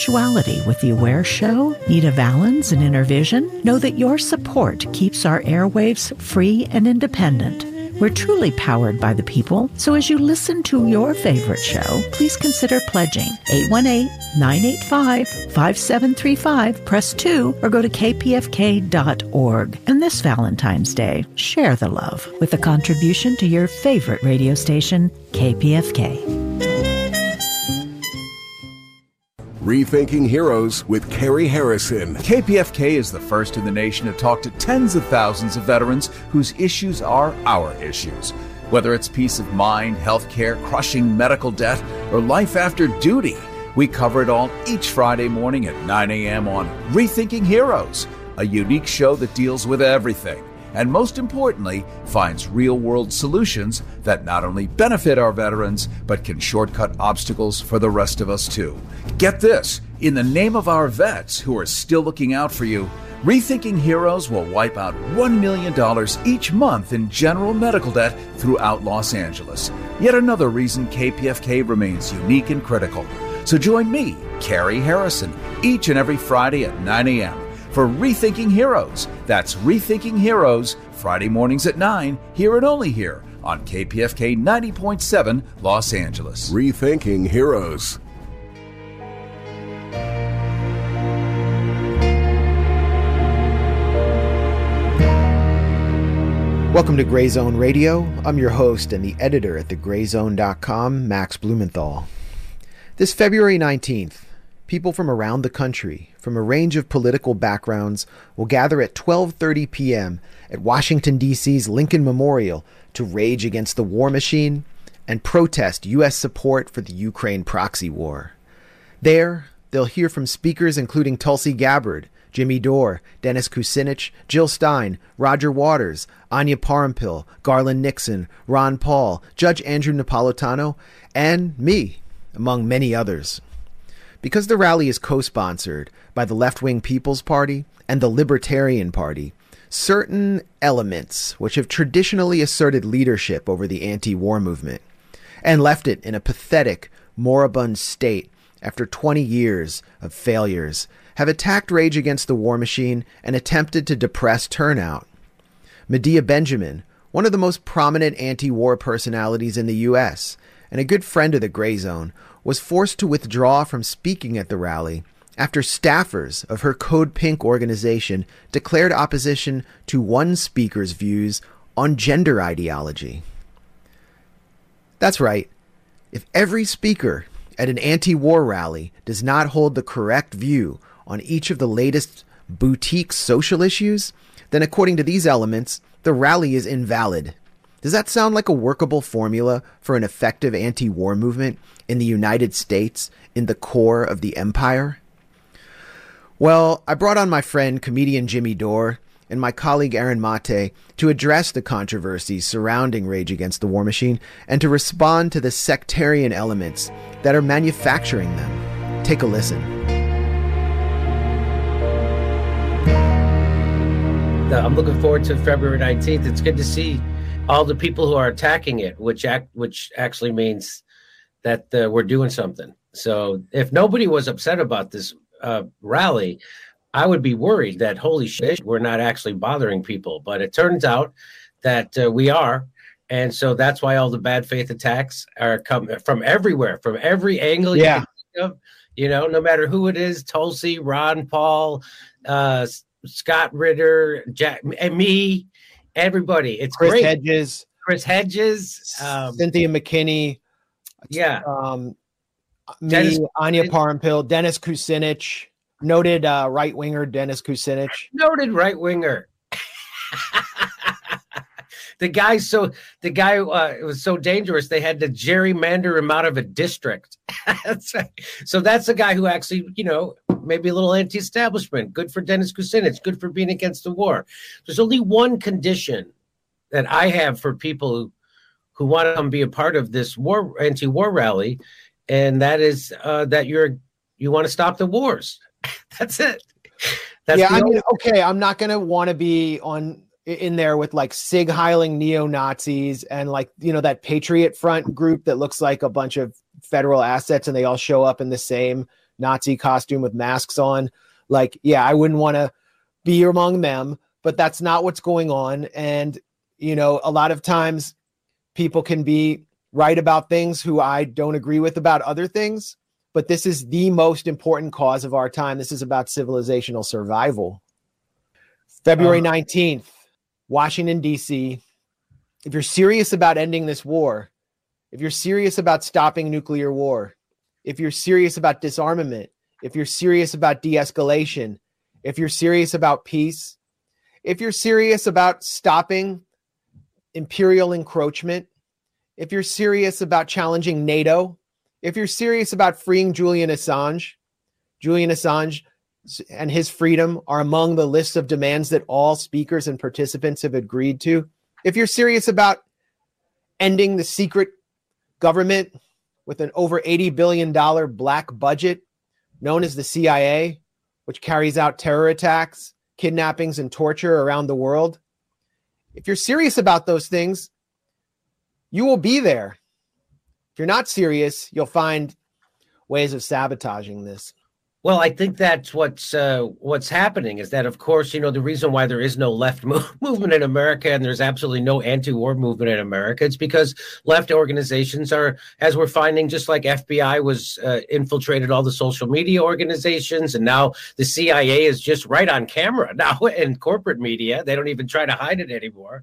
spirituality with the Aware Show? Need a Valens and Inner Vision? Know that your support keeps our airwaves free and independent. We're truly powered by the people, so as you listen to your favorite show, please consider pledging 818-985-5735, press 2, or go to kpfk.org. And this Valentine's Day, share the love with a contribution to your favorite radio station, KPFK. Rethinking Heroes with Carrie Harrison. KPFK is the first in the nation to talk to tens of thousands of veterans whose issues are our issues. Whether it's peace of mind, healthcare, crushing medical debt, or life after duty, we cover it all each Friday morning at 9 a.m. on Rethinking Heroes, a unique show that deals with everything, and most importantly, finds real-world solutions that not only benefit our veterans, but can shortcut obstacles for the rest of us too. Get this, in the name of our vets who are still looking out for you, Rethinking Heroes will wipe out $1 million each month in general medical debt throughout Los Angeles. Yet another reason KPFK remains unique and critical. So join me, Carrie Harrison, each and every Friday at 9 a.m. for Rethinking Heroes. That's Rethinking Heroes, Friday mornings at 9, here and only here on KPFK 90.7 Los Angeles. Rethinking Heroes. Welcome to Gray Zone Radio. I'm your host and the editor at thegrayzone.com, Max Blumenthal. This February 19th, people from around the country, from a range of political backgrounds, will gather at 12:30 p.m. at Washington, D.C.'s Lincoln Memorial to rage against the war machine and protest U.S. support for the Ukraine proxy war. There, they'll hear from speakers including Tulsi Gabbard, Jimmy Dore, Dennis Kucinich, Jill Stein, Roger Waters, Anya Parampil, Garland Nixon, Ron Paul, Judge Andrew Napolitano, and me, among many others. Because the rally is co-sponsored by the Left-Wing People's Party and the Libertarian Party, certain elements which have traditionally asserted leadership over the anti-war movement and left it in a pathetic, moribund state after 20 years of failures have attacked Rage Against the War Machine and attempted to depress turnout. Medea Benjamin, one of the most prominent anti-war personalities in the U.S., and a good friend of the Gray Zone, was forced to withdraw from speaking at the rally after staffers of her Code Pink organization declared opposition to one speaker's views on gender ideology. That's right. If every speaker at an anti-war rally does not hold the correct view on each of the latest boutique social issues, then according to these elements, the rally is invalid. Does that sound like a workable formula for an effective anti-war movement in the United States, in the core of the empire? Well, I brought on my friend, comedian Jimmy Dore, and my colleague Aaron Mate to address the controversies surrounding Rage Against the War Machine and to respond to the sectarian elements that are manufacturing them. Take a listen. I'm looking forward to February 19th. It's good to see all the people who are attacking it, which actually means that we're doing something. So if nobody was upset about this rally, I would be worried that, holy shit, we're not actually bothering people. But it turns out that we are. And so that's why all the bad faith attacks are coming from everywhere, from every angle you can think of. You know, no matter who it is, Tulsi, Ron Paul, Scott Ritter, Jack, and me, everybody. It's Chris great. Chris Hedges, Cynthia McKinney, Anya Parampil, Dennis Kucinich, noted right-winger Dennis Kucinich. Noted right-winger. The guy it was so dangerous they had to gerrymander him out of a district. That's right. So that's the guy who actually, maybe a little anti-establishment. Good for Dennis Kucinich. Good for being against the war. There's only one condition that I have for people who want to come be a part of this anti-war rally, and that is that you want to stop the wars. That's it. I'm not going to want to be in there with like Sig Heiling neo-Nazis and that Patriot Front group that looks like a bunch of federal assets and they all show up in the same Nazi costume with masks on. Like, yeah, I wouldn't want to be among them, but that's not what's going on. And, you know, a lot of times people can be right about things who I don't agree with about other things, but this is the most important cause of our time. This is about civilizational survival. February 19th, Washington, D.C. If you're serious about ending this war, if you're serious about stopping nuclear war, if you're serious about disarmament, if you're serious about de-escalation, if you're serious about peace, if you're serious about stopping imperial encroachment, if you're serious about challenging NATO, if you're serious about freeing Julian Assange and his freedom are among the list of demands that all speakers and participants have agreed to. If you're serious about ending the secret government with an over $80 billion black budget known as the CIA, which carries out terror attacks, kidnappings, and torture around the world. If you're serious about those things, you will be there. If you're not serious, you'll find ways of sabotaging this. Well, I think that's what's happening is that, of course, you know, the reason why there is no left movement in America and there's absolutely no anti-war movement in America, it's because left organizations are, as we're finding, just like FBI was infiltrated all the social media organizations, and now the CIA is just right on camera now in corporate media. They don't even try to hide it anymore.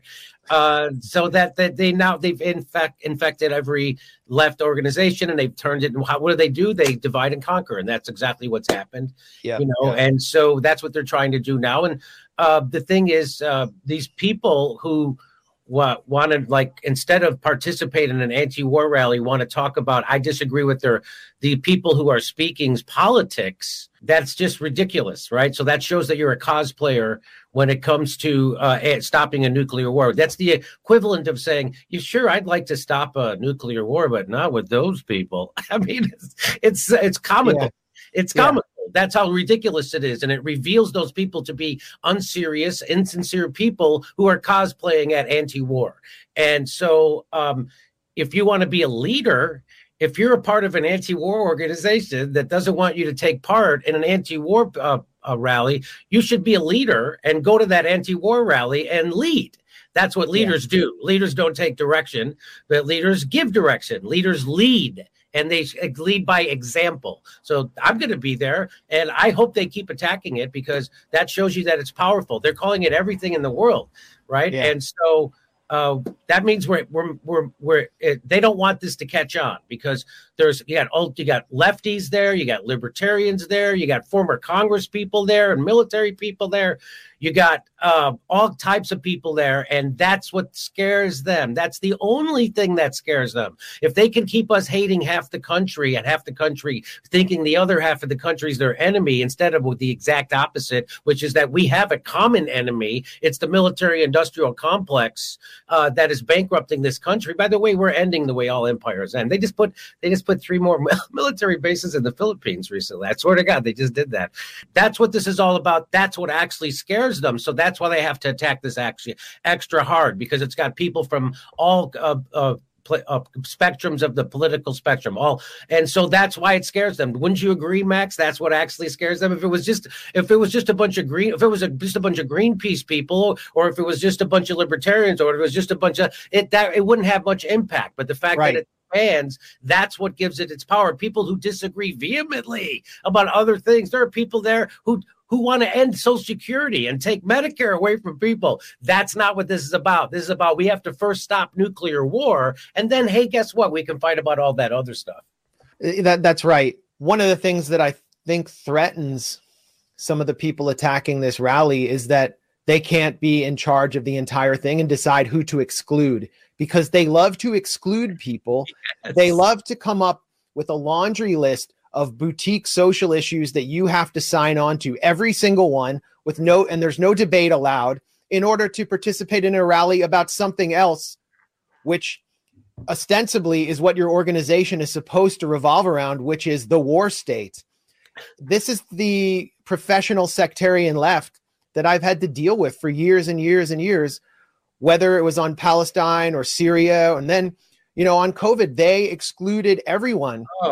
So that they've infected every left organization, and they've turned it. What do? They divide and conquer, and that's exactly what's happened. Yeah, you know, and so that's what they're trying to do now. And the thing is, these people who want to, like, instead of participate in an anti-war rally, want to talk about, I disagree with the people who are speaking's politics. That's just ridiculous, right? So that shows that you're a cosplayer when it comes to stopping a nuclear war. That's the equivalent of saying, "You sure? I'd like to stop a nuclear war, but not with those people." I mean, it's comical. Yeah. It's comical. That's how ridiculous it is. And it reveals those people to be unserious, insincere people who are cosplaying at anti-war. And so if you want to be a leader, if you're a part of an anti-war organization that doesn't want you to take part in an anti-war rally, you should be a leader and go to that anti-war rally and lead. That's what leaders do. Leaders don't take direction, but leaders give direction. Leaders lead. And they lead by example. So I'm going to be there, and I hope they keep attacking it because that shows you that it's powerful. They're calling it everything in the world, right? Yeah. And so that means they don't want this to catch on because you got lefties there, you got libertarians there, you got former Congress people there, and military people there. You got all types of people there, and that's what scares them. That's the only thing that scares them. If they can keep us hating half the country and half the country thinking the other half of the country is their enemy, instead of with the exact opposite, which is that we have a common enemy. It's the military-industrial complex that is bankrupting this country. By the way, we're ending the way all empires end. They just put 3 more military bases in the Philippines recently. I swear to God, they just did that. That's what this is all about. That's what actually scares them. So that's why they have to attack this actually extra hard, because it's got people from all spectrums of the political spectrum. And so that's why it scares them. Wouldn't you agree, Max? That's what actually scares them. If it was just a bunch of Greenpeace people, or if it was just a bunch of libertarians, or if it was just a bunch of it wouldn't have much impact. But the fact that it fans, that's what gives it its power. People who disagree vehemently about other things. There are people there who want to end Social Security and take Medicare away from people. That's not what this is about. This is about, we have to first stop nuclear war, and then, hey, guess what? We can fight about all that other stuff. That's right. One of the things that I think threatens some of the people attacking this rally is that they can't be in charge of the entire thing and decide who to exclude, because they love to exclude people. Yes. They love to come up with a laundry list of boutique social issues that you have to sign on to, every single one, and there's no debate allowed, in order to participate in a rally about something else, which ostensibly is what your organization is supposed to revolve around, which is the war state. This is the professional sectarian left that I've had to deal with for years and years and years, whether it was on Palestine or Syria. And then, on COVID, they excluded everyone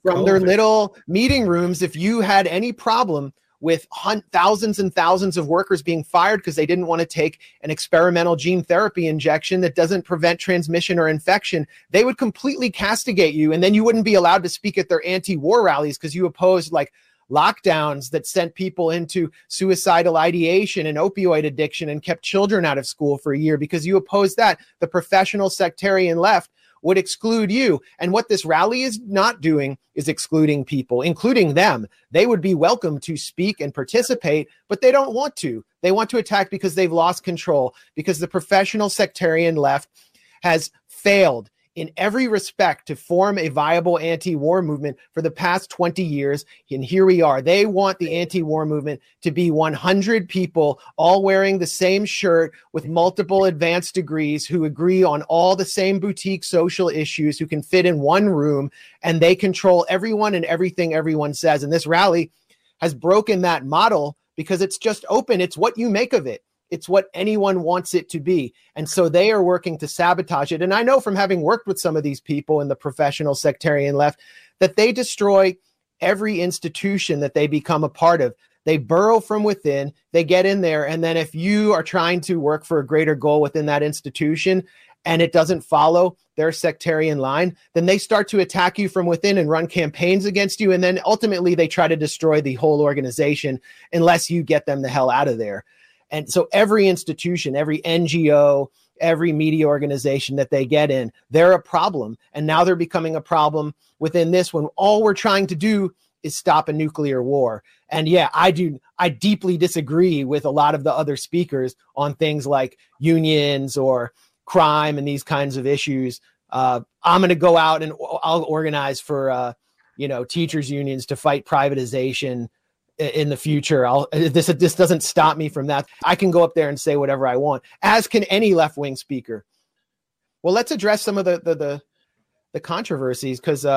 from their little meeting rooms. If you had any problem with thousands and thousands of workers being fired because they didn't want to take an experimental gene therapy injection that doesn't prevent transmission or infection, they would completely castigate you. And then you wouldn't be allowed to speak at their anti-war rallies because you opposed like lockdowns that sent people into suicidal ideation and opioid addiction and kept children out of school for a year because you opposed that. The professional sectarian left would exclude you. And what this rally is not doing is excluding people, including them. They would be welcome to speak and participate, but they don't want to. They want to attack because they've lost control, because the professional sectarian left has failed in every respect to form a viable anti-war movement for the past 20 years. And here we are. They want the anti-war movement to be 100 people all wearing the same shirt with multiple advanced degrees who agree on all the same boutique social issues, who can fit in one room, and they control everyone and everything everyone says. And this rally has broken that model because it's just open. It's what you make of it. It's what anyone wants it to be. And so they are working to sabotage it. And I know from having worked with some of these people in the professional sectarian left that they destroy every institution that they become a part of. They burrow from within, they get in there. And then if you are trying to work for a greater goal within that institution and it doesn't follow their sectarian line, then they start to attack you from within and run campaigns against you. And then ultimately they try to destroy the whole organization unless you get them the hell out of there. And so every institution, every NGO, every media organization that they get in, they're a problem. And now they're becoming a problem within this when all we're trying to do is stop a nuclear war. And yeah, I deeply disagree with a lot of the other speakers on things like unions or crime and these kinds of issues. I'm going to go out and I'll organize for, teachers unions to fight privatization in the future. This doesn't stop me from that. I can go up there and say whatever I want, as can any left-wing speaker. Well, let's address some of the controversies, because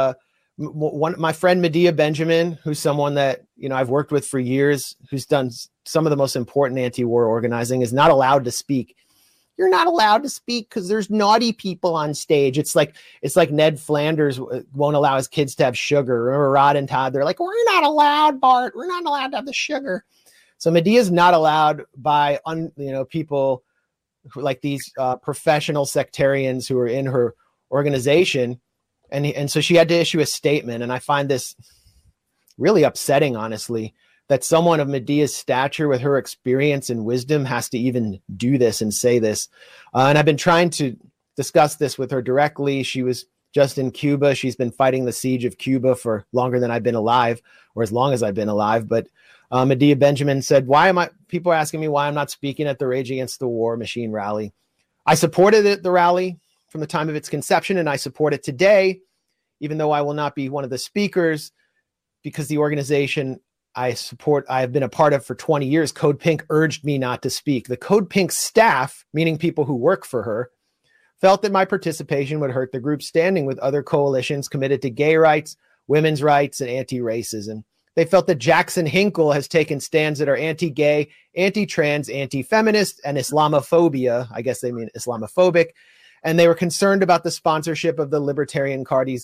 my friend Medea Benjamin, who's someone that I've worked with for years, who's done some of the most important anti-war organizing, is not allowed to speak. You're not allowed to speak because there's naughty people on stage. It's like Ned Flanders won't allow his kids to have sugar. Remember Rod and Todd? They're like, we're not allowed, Bart. We're not allowed to have the sugar. So Medea's not allowed by people who, like these professional sectarians who are in her organization, and so she had to issue a statement. And I find this really upsetting, honestly, that someone of Medea's stature with her experience and wisdom has to even do this and say this. And I've been trying to discuss this with her directly. She was just in Cuba. She's been fighting the siege of Cuba for longer than I've been alive, or as long as I've been alive. But Medea Benjamin said, people are asking me why I'm not speaking at the Rage Against the War Machine rally. I supported the rally from the time of its conception, and I support it today, even though I will not be one of the speakers, because the organization I have been a part of for 20 years, Code Pink, urged me not to speak. The Code Pink staff, meaning people who work for her, felt that my participation would hurt the group's standing with other coalitions committed to gay rights, women's rights, and anti-racism. They felt that Jackson Hinkle has taken stands that are anti-gay, anti-trans, anti-feminist, and Islamophobia. I guess they mean Islamophobic. And they were concerned about the sponsorship of the Libertarian Party's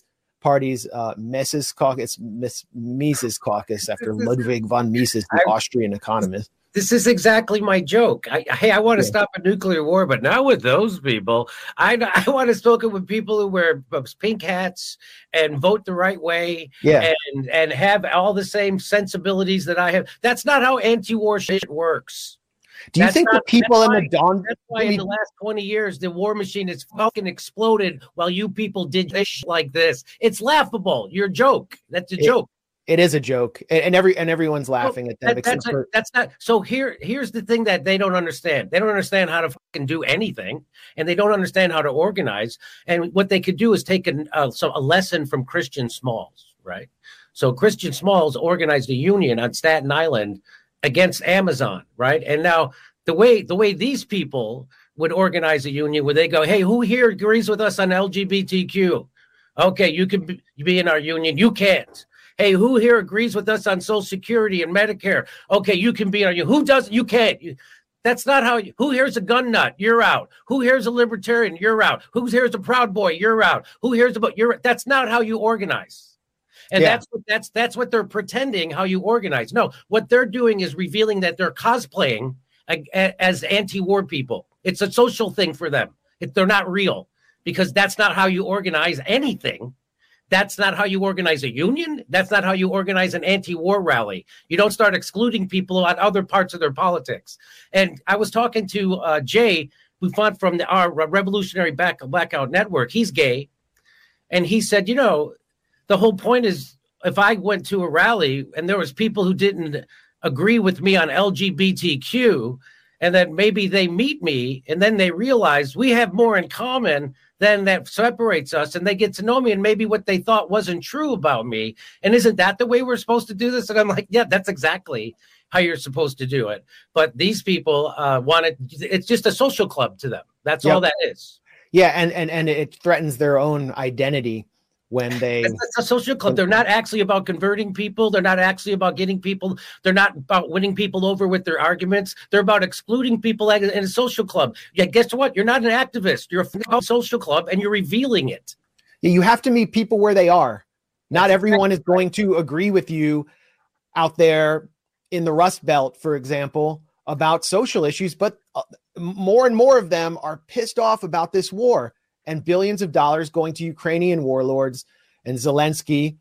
Mises Caucus, after Ludwig von Mises, the Austrian economist. This is exactly my joke. I want to stop a nuclear war, but not with those people. I want to stop it with people who wear pink hats and vote the right way, and have all the same sensibilities that I have. That's not how anti-war shit works. Do you think the people in the dawn? That's why in the last 20 years, the war machine has fucking exploded while you people did this like this. It's laughable. You're a joke. That's a joke. It is a joke, and everyone's laughing at that. That's not. So here's the thing that they don't understand. They don't understand how to fucking do anything, and they don't understand how to organize. And what they could do is take a lesson from Christian Smalls, right? So Christian Smalls organized a union on Staten Island against Amazon, right? And now the way these people would organize a union, where they go, hey, who here agrees with us on LGBTQ? Okay, you can be in our union. You can't. Hey, who here agrees with us on Social Security and Medicare? Okay, you can be in our union. Who doesn't? You can't. That's not how. Who here's a gun nut? You're out. Who here's a libertarian? You're out. Who here's a Proud Boy? You're out. Who here's a? You're. That's not how you organize. And that's what they're pretending how you organize. No, what they're doing is revealing that they're cosplaying as anti-war people. It's a social thing for them. They're not real, because that's not how you organize anything. That's not how you organize a union. That's not how you organize an anti-war rally. You don't start excluding people on other parts of their politics. And I was talking to Jay Buffont from our Revolutionary Blackout Network. He's gay. And he said, the whole point is, if I went to a rally and there was people who didn't agree with me on LGBTQ, and then maybe they meet me and then they realize we have more in common than that separates us, and they get to know me, and maybe what they thought wasn't true about me. And isn't that the way we're supposed to do this? And I'm like, yeah, that's exactly how you're supposed to do it. But these people it's just a social club to them. That's all that is. Yeah, and it threatens their own identity when they... It's a social club. They're not actually about converting people. They're not actually about getting people. They're not about winning people over with their arguments. They're about excluding people in a social club. Yeah, guess what? You're not an activist. You're a social club, and you're revealing it. Yeah, you have to meet people where they are. Not everyone is going to agree with you out there in the Rust Belt, for example, about social issues, but more and more of them are pissed off about this war and billions of dollars going to Ukrainian warlords and Zelensky.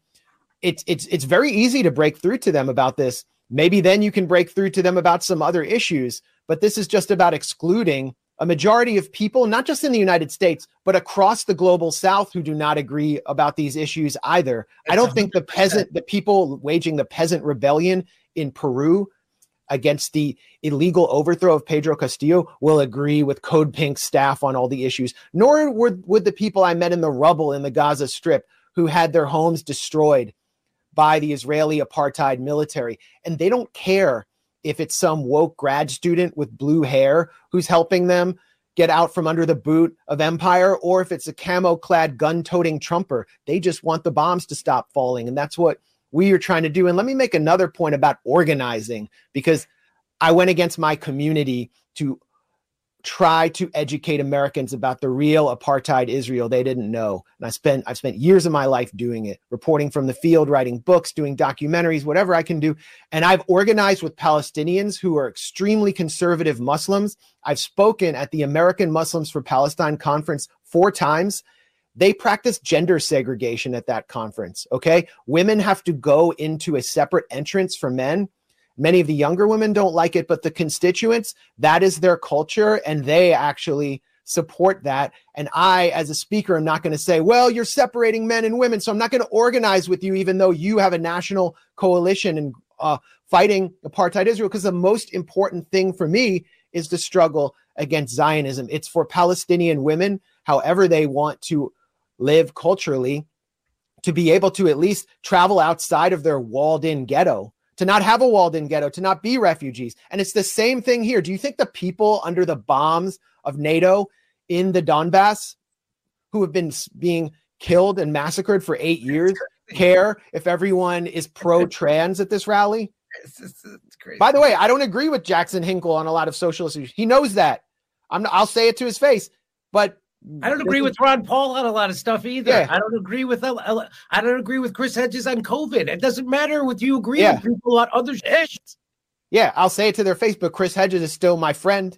It's very easy to break through to them about this. Maybe then you can break through to them about some other issues, but this is just about excluding a majority of people, not just in the United States, but across the global South, who do not agree about these issues either. I don't think the people waging the peasant rebellion in Peru against the illegal overthrow of Pedro Castillo will agree with Code Pink's staff on all the issues, nor would the people I met in the rubble in the Gaza Strip who had their homes destroyed by the Israeli apartheid military. And they don't care if it's some woke grad student with blue hair who's helping them get out from under the boot of empire, or if it's a camo-clad gun-toting Trumper. They just want the bombs to stop falling, and that's what we are trying to do. And let me make another point about organizing, because I went against my community to try to educate Americans about the real apartheid Israel they didn't know. And I've spent years of my life doing it, reporting from the field, writing books, doing documentaries, whatever I can do. And I've organized with Palestinians who are extremely conservative Muslims. I've spoken at the American Muslims for Palestine conference 4 times. They practice gender segregation at that conference, okay? Women have to go into a separate entrance for men. Many of the younger women don't like it, but the constituents, that is their culture, and they actually support that. And I, as a speaker, am not going to say, well, you're separating men and women, so I'm not going to organize with you, even though you have a national coalition and fighting apartheid Israel, because the most important thing for me is the struggle against Zionism. It's for Palestinian women, however they want to live culturally, to be able to at least travel outside of their walled-in ghetto, to not have a walled-in ghetto, to not be refugees. And it's the same thing here. Do you think the people under the bombs of NATO in the Donbass, who have been being killed and massacred for 8 years, care if everyone is pro-trans at this rally? It's crazy. By the way, I don't agree with Jackson Hinkle on a lot of social issues. He knows that. I'll say it to his face, but I don't agree with Ron Paul on a lot of stuff either. Yeah. I don't agree with Chris Hedges on COVID. It doesn't matter what you agree with people on other issues. Yeah, I'll say it to their face, but Chris Hedges is still my friend.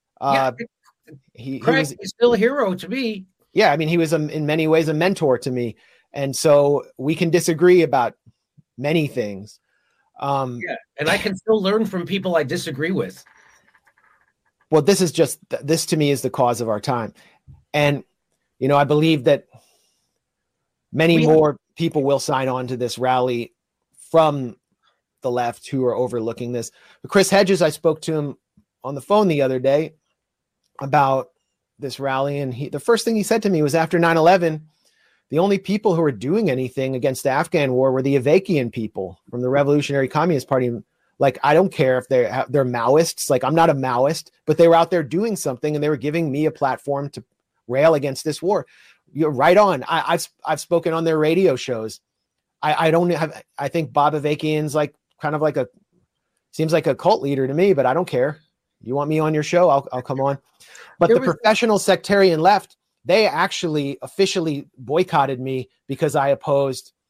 He was still a hero to me. Yeah, I mean, he was in many ways a mentor to me. And so we can disagree about many things. And I can still learn from people I disagree with. Well, this to me is the cause of our time. And, I believe that many more people will sign on to this rally from the left who are overlooking this. But Chris Hedges, I spoke to him on the phone the other day about this rally. And the first thing he said to me was, after 9/11, the only people who were doing anything against the Afghan war were the Avakian people from the Revolutionary Communist Party. Like, I don't care if they're Maoists. Like, I'm not a Maoist, but they were out there doing something, and they were giving me a platform to rail against this war. You're right on. I've spoken on their radio shows. I think Bob Avakian's seems like a cult leader to me, but I don't care. You want me on your show? I'll come on. But the professional sectarian left, they actually officially boycotted me because I opposed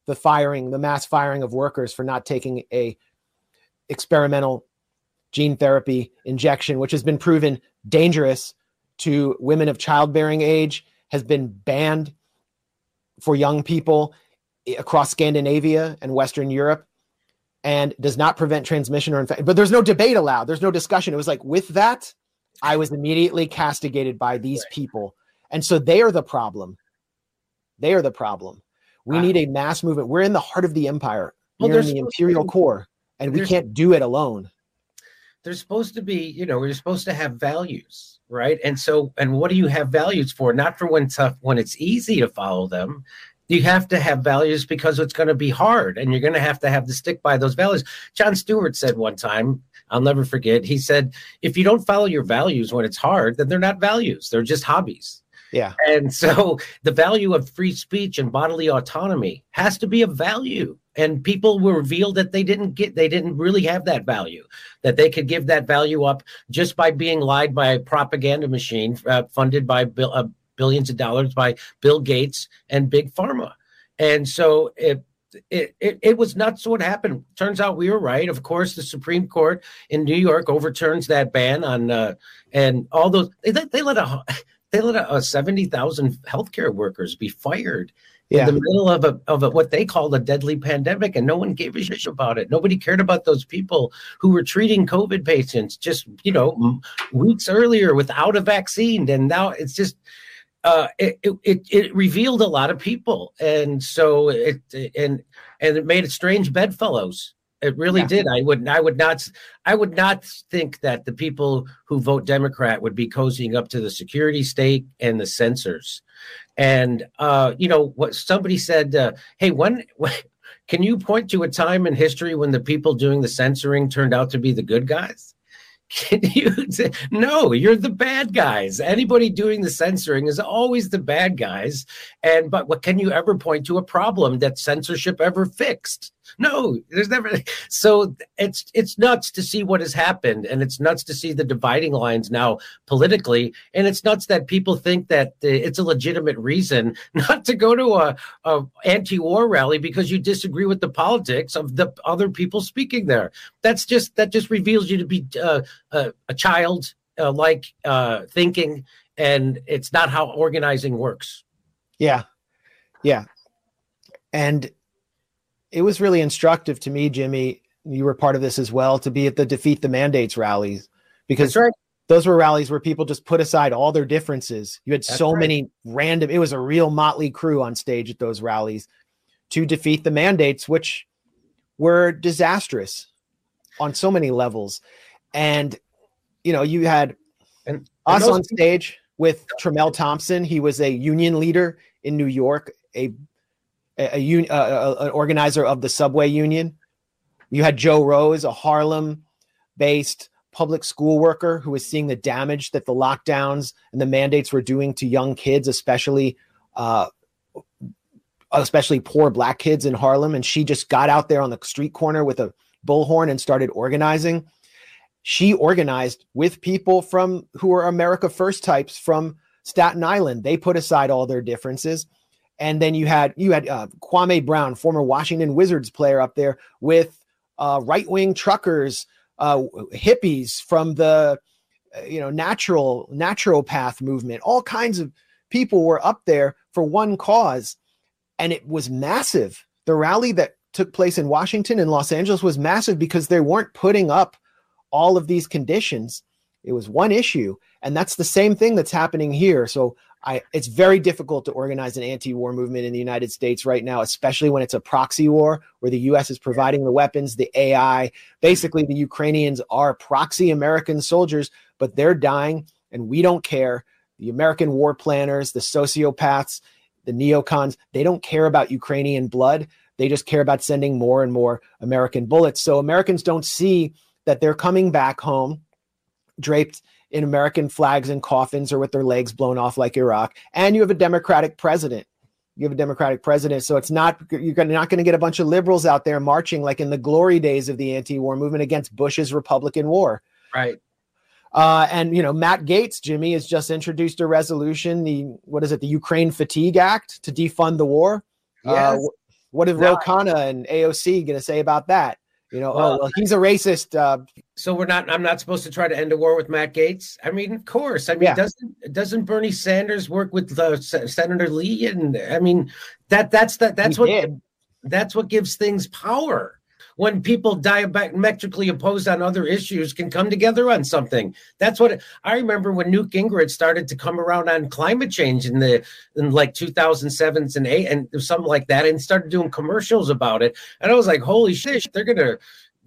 the mass firing of workers for not taking a experimental gene therapy injection, which has been proven dangerous to women of childbearing age, has been banned for young people across Scandinavia and Western Europe, and does not prevent transmission or infection. But there's no debate allowed. There's no discussion. It was like, with that, I was immediately castigated by these people. And so they are the problem. They are the problem. We need a mass movement. We're in the heart of the empire. We're in the imperial core, and we can't do it alone. There's supposed to be, we're supposed to have values, right? And what do you have values for? Not for when it's easy to follow them. You have to have values because it's going to be hard, and you're going to have to stick by those values. Jon Stewart said one time, I'll never forget, he said, if you don't follow your values when it's hard, then they're not values. They're just hobbies. Yeah. And so the value of free speech and bodily autonomy has to be a value. And people were revealed that they didn't really have that value, that they could give that value up just by being lied by a propaganda machine funded by billions of dollars by Bill Gates and Big Pharma. And so it was nuts what happened. Turns out we were right. Of course, the Supreme Court in New York overturns that ban on and all those. They let 70,000 healthcare workers be fired in the middle of what they called a deadly pandemic, and no one gave a shit about it. Nobody cared about those people who were treating COVID patients just weeks earlier without a vaccine, and now it's just it revealed a lot of people, and so it made it strange bedfellows. It really did. I would not think that the people who vote Democrat would be cozying up to the security state and the censors. And what somebody said, hey, when can you point to a time in history when the people doing the censoring turned out to be the good guys? Can you say, no, you're the bad guys. Anybody doing the censoring is always the bad guys. But what can you ever point to a problem that censorship ever fixed? No, there's never. So it's nuts to see what has happened, and it's nuts to see the dividing lines now politically, and it's nuts that people think that it's a legitimate reason not to go to a anti-war rally because you disagree with the politics of the other people speaking there. That just reveals you to be a child like thinking, and it's not how organizing works. Yeah, and it was really instructive to me, Jimmy. You were part of this as well, to be at the Defeat the Mandates rallies, because those were rallies where people just put aside all their differences. You had many random, it was a real motley crew on stage at those rallies to defeat the mandates, which were disastrous on so many levels. And, you had us on stage with Tremel Thompson. He was a union leader in New York, an organizer of the subway union. You had Joe Rose, a Harlem-based public school worker who was seeing the damage that the lockdowns and the mandates were doing to young kids, especially poor Black kids in Harlem. And she just got out there on the street corner with a bullhorn and started organizing. She organized with people who were America First types from Staten Island. They put aside all their differences. And then you had Kwame Brown, former Washington Wizards player, up there with right-wing truckers, hippies from the naturopath movement. All kinds of people were up there for one cause, and it was massive. The rally that took place in Washington and Los Angeles was massive because they weren't putting up all of these conditions. It was one issue, and that's the same thing that's happening here. So it's very difficult to organize an anti-war movement in the United States right now, especially when it's a proxy war where the U.S. is providing the weapons, the AI. Basically, the Ukrainians are proxy American soldiers, but they're dying, and we don't care. The American war planners, the sociopaths, the neocons, they don't care about Ukrainian blood. They just care about sending more and more American bullets. So Americans don't see that they're coming back home draped in American flags and coffins or with their legs blown off like Iraq. And you have a Democratic president. So it's not, you're not going to get a bunch of liberals out there marching like in the glory days of the anti-war movement against Bush's Republican war. Right. And, Matt Gaetz, Jimmy, has just introduced a resolution, the Ukraine Fatigue Act, to defund the war. Yes. What is Ro Khanna and AOC going to say about that? He's a racist. So I'm not supposed to try to end a war with Matt Gaetz. I mean, of course. I mean, doesn't Bernie Sanders work with Senator Lee? And I mean, that's what gives things power. When people diametrically opposed on other issues can come together on something. That's what I remember when Newt Gingrich started to come around on climate change in like 2007 and 2008 and something like that, and started doing commercials about it. And I was like, holy shit, they're gonna.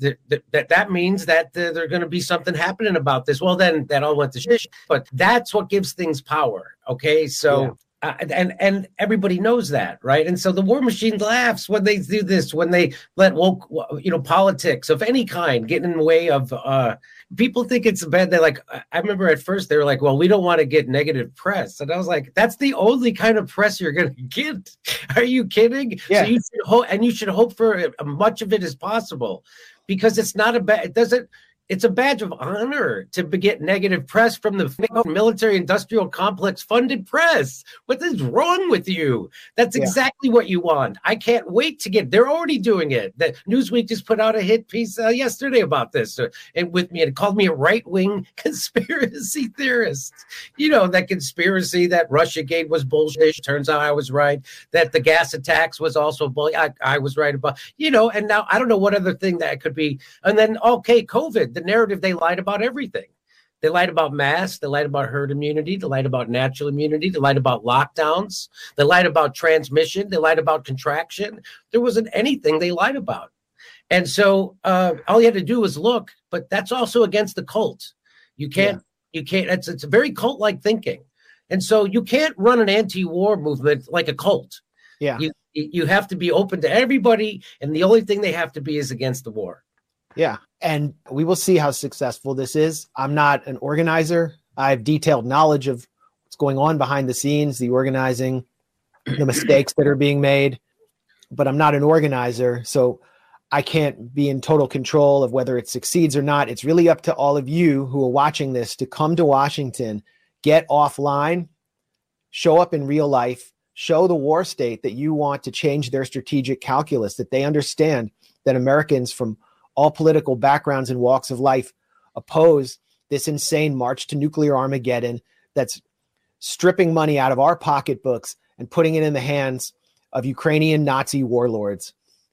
That means that there's going to be something happening about this. Well, then that all went to shit. But that's what gives things power. Okay, so. Yeah. And everybody knows that, right? And so the war machine laughs when they do this, when they let woke, politics of any kind get in the way of. People think it's bad. They're like, I remember at first they were like, well, we don't want to get negative press, and I was like, that's the only kind of press you're going to get. Are you kidding? Yeah. So you should hope for as much of it as possible, because it's not a bad. It's a badge of honor to get negative press from the military-industrial complex-funded press. What is wrong with you? That's exactly what you want. I can't wait to get. They're already doing it. That Newsweek just put out a hit piece yesterday about this, and with me, it called me a right-wing conspiracy theorist. That conspiracy that Russiagate was bullshit. Turns out I was right. That the gas attacks was also bullshit. I was right about. And now I don't know what other thing that could be. And then COVID. The narrative, they lied about everything. They lied about masks. They lied about herd immunity. They lied about natural immunity. They lied about lockdowns. They lied about transmission. They lied about contraction. There wasn't anything they lied about. And so all you had to do was look, but that's also against the cult. You can't, it's a very cult-like thinking. And so you can't run an anti-war movement like a cult. Yeah. You have to be open to everybody. And the only thing they have to be is against the war. Yeah. And we will see how successful this is. I'm not an organizer. I have detailed knowledge of what's going on behind the scenes, the organizing, the mistakes that are being made, but I'm not an organizer. So I can't be in total control of whether it succeeds or not. It's really up to all of you who are watching this to come to Washington, get offline, show up in real life, show the war state that you want to change their strategic calculus, that they understand that Americans from all political backgrounds and walks of life oppose this insane march to nuclear Armageddon that's stripping money out of our pocketbooks and putting it in the hands of Ukrainian Nazi warlords.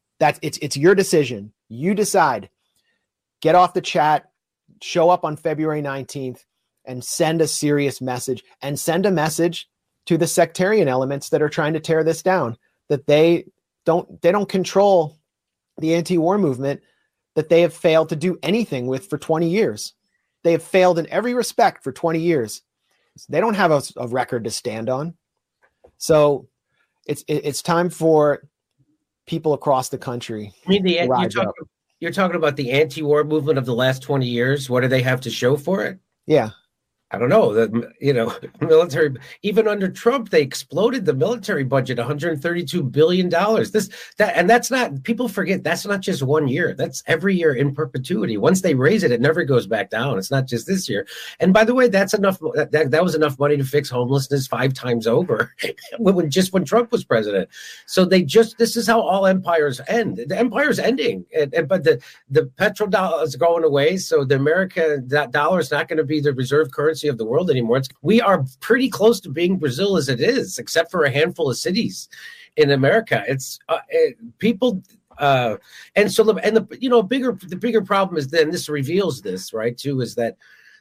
It's your decision. You decide. Get off the chat, show up on February 19th, and send a serious message, and send a message to the sectarian elements that are trying to tear this down, that they don't control the anti-war movement, that they have failed to do anything with for 20 years. They have failed in every respect for 20 years. They don't have a record to stand on. So it's time for people across the country. I mean, you're talking about the anti-war movement of the last 20 years. What do they have to show for it? Yeah. I don't know. Military, even under Trump, they exploded the military budget, $132 billion. And that's not, people forget, that's not just 1 year. That's every year in perpetuity. Once they raise it, it never goes back down. It's not just this year. And by the way, that's enough. That was enough money to fix homelessness 5 times over when Trump was president. So this is how all empires end. The empire's ending, but the petrodollar is going away. So the American dollar is not going to be the reserve currency of the world anymore. We are pretty close to being Brazil as it is, except for a handful of cities in America. It's people, and so the bigger problem is then this reveals this, right? Too, is that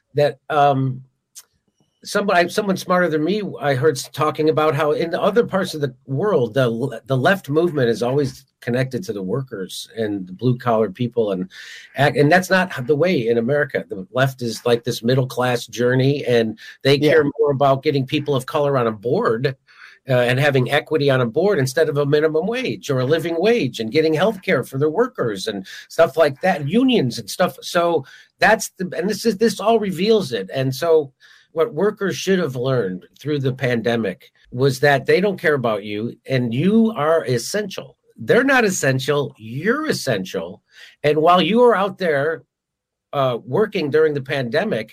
someone smarter than me, I heard talking about how in the other parts of the world, the left movement is always connected to the workers and the blue collar people, and that's not the way in America. The left is like this middle class journey, and they care more about getting people of color on a board and having equity on a board instead of a minimum wage or a living wage, and getting health care for their workers and stuff like that, unions and stuff. So this all reveals it. And so what workers should have learned through the pandemic was that they don't care about you, and you are essential. They're not essential. You're essential. And while you are out there working during the pandemic,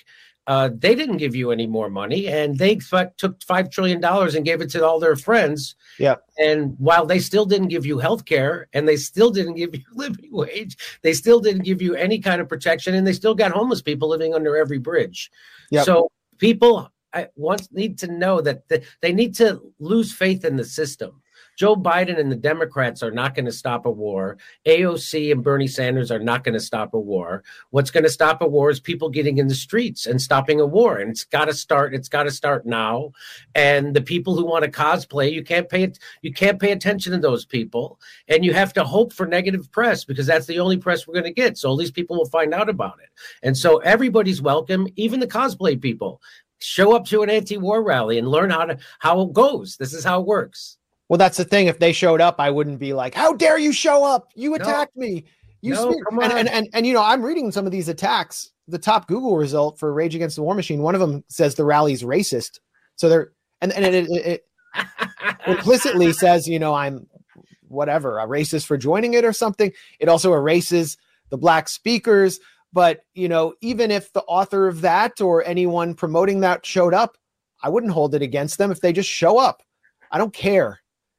they didn't give you any more money, and they took $5 trillion and gave it to all their friends. Yeah. And while they still didn't give you health care, and they still didn't give you living wage, they still didn't give you any kind of protection, and they still got homeless people living under every bridge. Yep. So people need to know that they need to lose faith in the system. Joe Biden and the Democrats are not going to stop a war. AOC and Bernie Sanders are not going to stop a war. What's going to stop a war is people getting in the streets and stopping a war. And it's got to start. It's got to start now. And the people who want to cosplay, you can't pay attention to those people. And you have to hope for negative press, because that's the only press we're going to get. So all these people will find out about it. And so everybody's welcome, even the cosplay people. Show up to an anti-war rally and learn how it goes. This is how it works. Well, that's the thing. If they showed up, I wouldn't be like, how dare you show up? You attacked me. Come on. And you know, I'm reading some of these attacks. The top Google result for Rage Against the War Machine, one of them says the rally's racist. So it implicitly says, you know, I'm whatever, a racist for joining it or something. It also erases the black speakers. But, you know, even if the author of that or anyone promoting that showed up, I wouldn't hold it against them if they just show up. I don't care.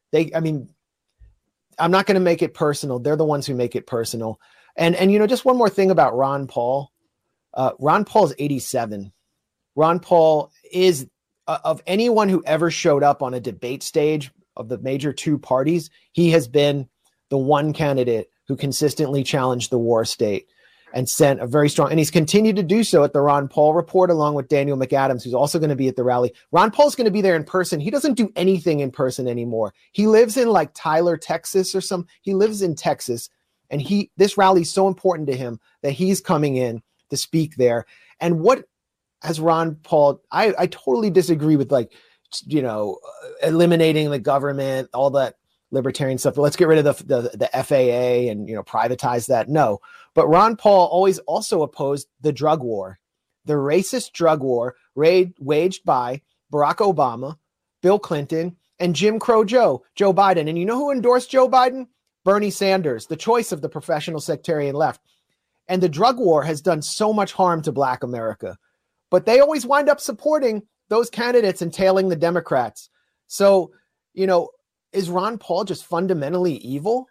I'm not going to make it personal. They're the ones who make it personal. And you know, just one more thing about Ron Paul. Ron Paul is 87. Ron Paul is of anyone who ever showed up on a debate stage of the major two parties, he has been the one candidate who consistently challenged the war state and sent a very strong, and he's continued to do so at the Ron Paul Report, along with Daniel McAdams, who's also going to be at the rally. Ron Paul's going to be there in person. He doesn't do anything in person anymore. He lives in like Tyler, Texas he lives in Texas, and this rally is so important to him that he's coming in to speak there. And what has Ron Paul, I totally disagree with, like, you know, eliminating the government, all that libertarian stuff. But let's get rid of the FAA and, you know, privatize that. No. But Ron Paul always also opposed the drug war, the racist drug war waged by Barack Obama, Bill Clinton, and Jim Crow Joe Biden. And you know who endorsed Joe Biden? Bernie Sanders, the choice of the professional sectarian left. And the drug war has done so much harm to Black America. But they always wind up supporting those candidates and tailing the Democrats. So, you know, is Ron Paul just fundamentally evil?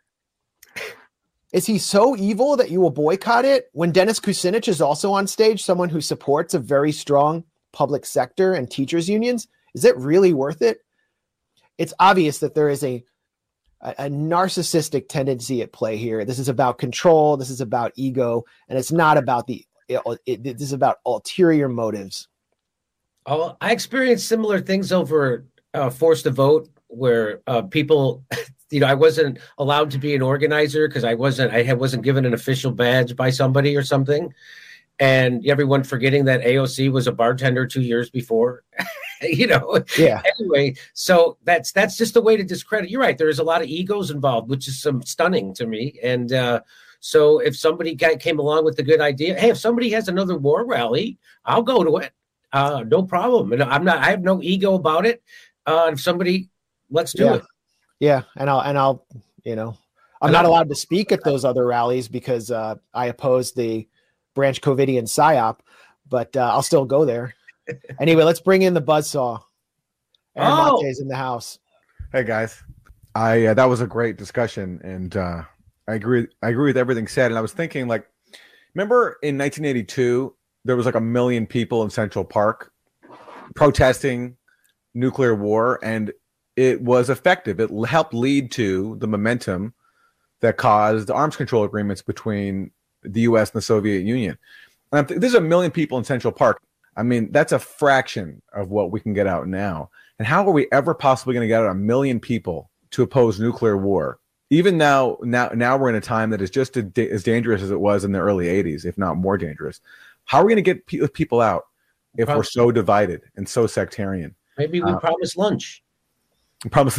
Is he so evil that you will boycott it? When Dennis Kucinich is also on stage, someone who supports a very strong public sector and teachers unions, is it really worth it? It's obvious that there is a narcissistic tendency at play here. This is about control. This is about ego, and it's not about this is about ulterior motives. Oh, I experienced similar things over Forced to Vote, where people, you know, I wasn't allowed to be an organizer because I wasn't given an official badge by somebody or something. And everyone forgetting that AOC was a bartender 2 years before, you know? Yeah. Anyway, so that's just a way to discredit. You're right. There is a lot of egos involved, which is stunning to me. And so if somebody came along with a good idea, hey, if somebody has another war rally, I'll go to it. No problem. And I have no ego about it. If somebody, let's do it. Yeah. And I'll, you know, I'm not allowed to speak at those other rallies because I oppose the Branch Covidian PSYOP, but I'll still go there. Anyway, let's bring in the buzzsaw. Aaron Monte's in the house. Hey guys, that was a great discussion, and I agree with everything said. And I was thinking, like, remember in 1982 there was like 1 million people in Central Park protesting nuclear war, and it was effective. It helped lead to the momentum that caused arms control agreements between the U.S. and the Soviet Union. And there's 1 million people in Central Park. I mean, that's a fraction of what we can get out now. And how are we ever possibly going to get out 1 million people to oppose nuclear war? Even now we're in a time that is just as dangerous as it was in the early 80s, if not more dangerous. How are we going to get people out if we're so divided and so sectarian? Maybe we promise lunch. Promise.